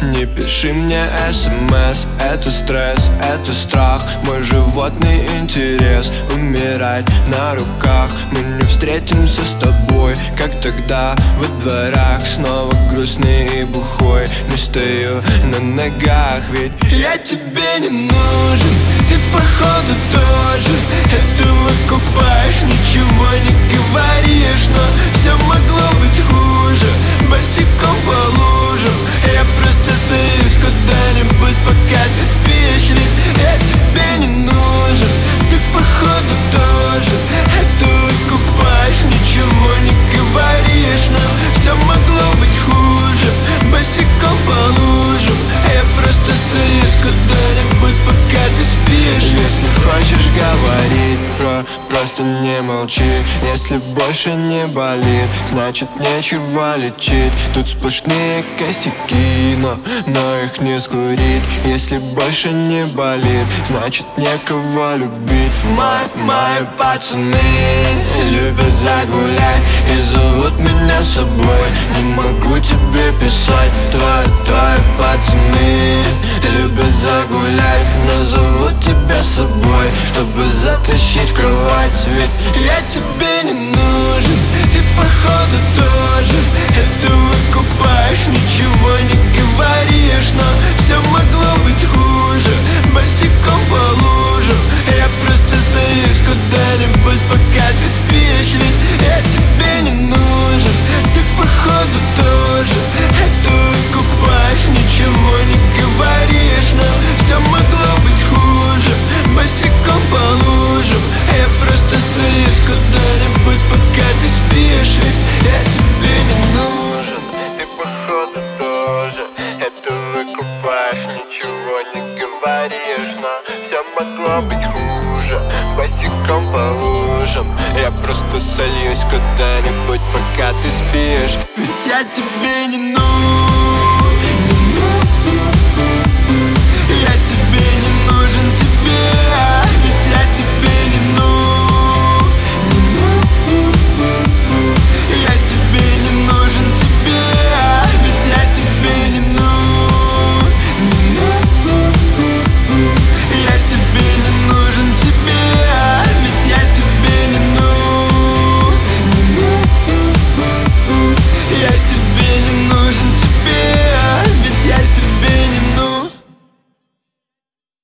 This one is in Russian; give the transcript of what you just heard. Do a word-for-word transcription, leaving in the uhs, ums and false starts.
Не пиши мне смс, это стресс, это страх. Мой животный интерес умирать на руках. Мы не встретимся с тобой, как тогда во дворах. Снова грустный и бухой, не стою на ногах. Ведь я тебе не нужен, ты походу тоже это выкупаешь. Ничего не говоришь, но все могло быть хуже. Босиком по лужам я просто сойюсь куда-нибудь, пока ты спишь. Ведь я тебе не нужен, ты походу тоже это выкупаешь. Ничего не говоришь, но все могло быть хуже. Босиком по лужам я просто сойюсь куда-нибудь, пока ты спишь. Если хочешь говорить, про, просто не молчи. Если больше не болит, значит нечего лечить. Тут сплошные косяки, но, но их не скурить. Если больше не болит, значит некого любить. Мои, мои пацаны любят загулять и зовут меня с собой. Не могу тебе писать, твои, твои пацаны любят загулять, но зовут тебя с собой, чтобы затащить в кровать. Ведь я тебе не нужен, ты походу тоже это выкупаешь. Ничего не говоришь, но все могло быть хуже. Босиком по лужам я просто сойюсь куда-нибудь, пока ты спишь. Ведь я тебе не нужен, ты походу тоже это выкупаешь. Ничего не говоришь, но все могло быть хуже. Босиком по лужам я просто сойюсь куда-нибудь, пока ты спишь. Ведь я тебе не нужен, ты походу тоже это выкупаешь. Ничего не говоришь, но все могло быть хуже. Босиком по лужам я просто сольюсь куда-нибудь, пока ты спишь. Ведь я тебе